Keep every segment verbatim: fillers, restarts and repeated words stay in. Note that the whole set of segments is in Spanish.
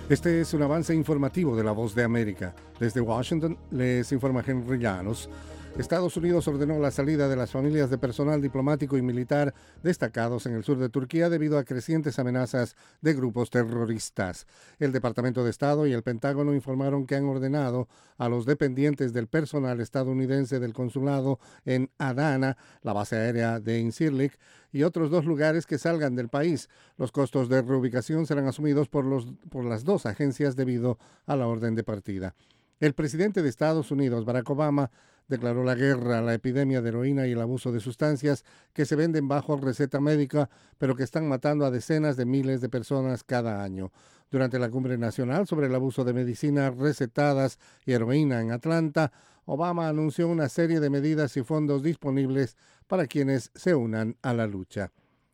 Este es un avance informativo de La Voz de América. Desde Washington les informa Henry Llanos. Estados Unidos ordenó la salida de las familias de personal diplomático y militar destacados en el sur de Turquía debido a crecientes amenazas de grupos terroristas. El Departamento de Estado y el Pentágono informaron que han ordenado a los dependientes del personal estadounidense del consulado en Adana, la base aérea de Incirlik, y otros dos lugares que salgan del país. Los costos de reubicación serán asumidos por, los, por las dos agencias debido a la orden de partida. El presidente de Estados Unidos, Barack Obama, declaró la guerra a la epidemia de heroína y el abuso de sustancias que se venden bajo receta médica, pero que están matando a decenas de miles de personas cada año. Durante la cumbre nacional sobre el abuso de medicinas recetadas y heroína en Atlanta, Obama anunció una serie de medidas y fondos disponibles para quienes se unan a la lucha.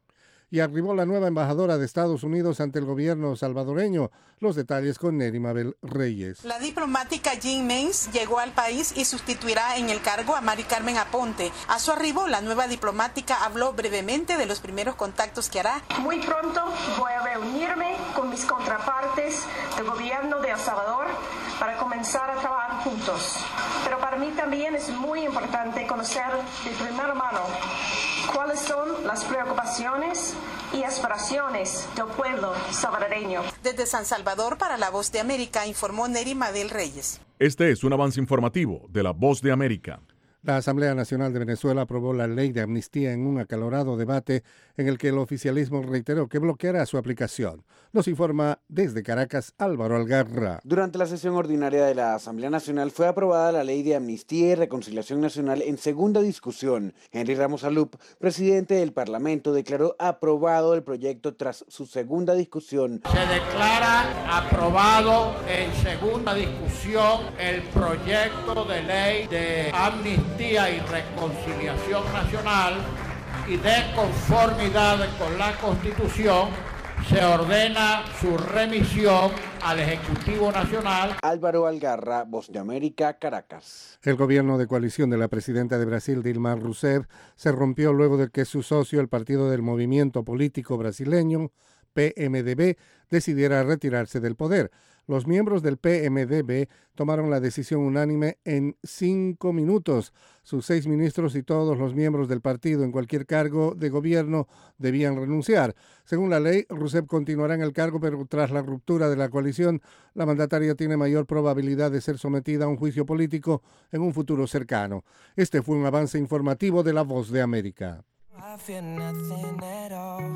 Y arribó la nueva embajadora de Estados Unidos ante el gobierno salvadoreño. Los detalles con Neri Mabel Reyes. La diplomática Jean Mains llegó al país y sustituirá en el cargo a Mari Carmen Aponte. A su arribo, la nueva diplomática habló brevemente de los primeros contactos que hará. Muy pronto voy a reunirme con mis contrapartes del gobierno de El Salvador para comenzar a trabajar juntos. Pero para mí también es muy importante conocer de primera mano cuáles son las preocupaciones y aspiraciones del pueblo salvadoreño. Desde San Salvador, para La Voz de América, informó Neri Mabel Reyes. Este es un avance informativo de La Voz de América. La Asamblea Nacional de Venezuela aprobó la ley de amnistía en un acalorado debate en el que el oficialismo reiteró que bloqueará su aplicación. Nos informa desde Caracas Álvaro Algarra. Durante la sesión ordinaria de la Asamblea Nacional fue aprobada la ley de amnistía y reconciliación nacional en segunda discusión. Henry Ramos Alup, presidente del Parlamento, declaró aprobado el proyecto tras su segunda discusión. Se declara aprobado en segunda discusión el proyecto de ley de amnistía y reconciliación nacional y de conformidad con la Constitución se ordena su remisión al Ejecutivo Nacional. Álvaro Algarra, Voz de América, Caracas. El gobierno de coalición de la presidenta de Brasil, Dilma Rousseff, se rompió luego de que su socio, el Partido del Movimiento Político Brasileño, P M D B, decidiera retirarse del poder. Los miembros del P M D B tomaron la decisión unánime en cinco minutos. Sus seis ministros y todos los miembros del partido en cualquier cargo de gobierno debían renunciar. Según la ley, Rousseff continuará en el cargo, pero tras la ruptura de la coalición, la mandataria tiene mayor probabilidad de ser sometida a un juicio político en un futuro cercano. Este fue un avance informativo de La Voz de América.